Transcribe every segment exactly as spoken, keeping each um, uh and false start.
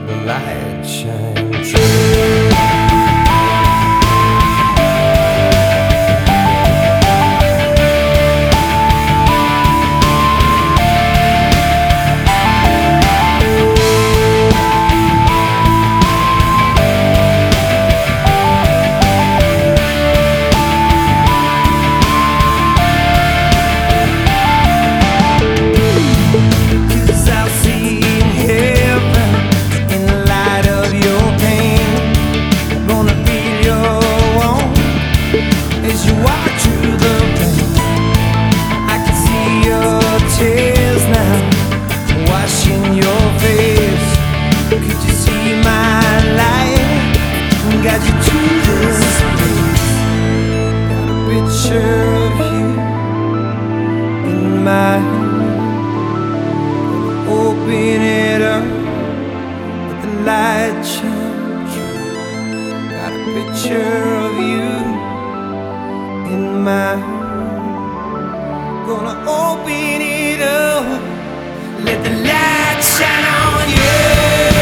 the light shine through. Got you to this place. Got a picture of you in my hand. Open it up, let the light shine through. Got a picture of you in my hand. Gonna open it up, let the light shine on you.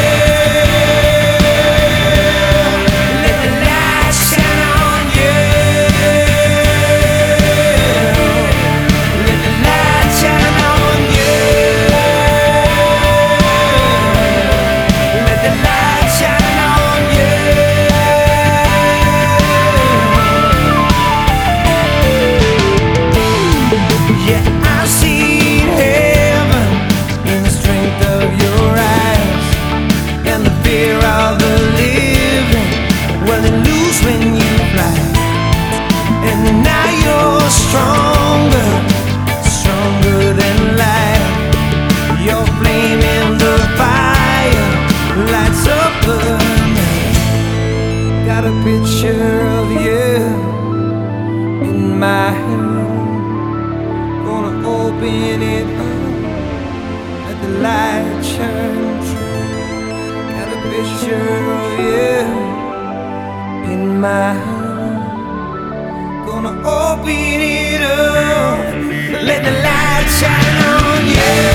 When you fly, and now you're stronger, stronger than life. Your flame in the fire lights up the night. Got a picture of you in my hand. Gonna open it up, let the light shine through. Got a picture of you in my hand. Gonna open it up, let the light shine on you.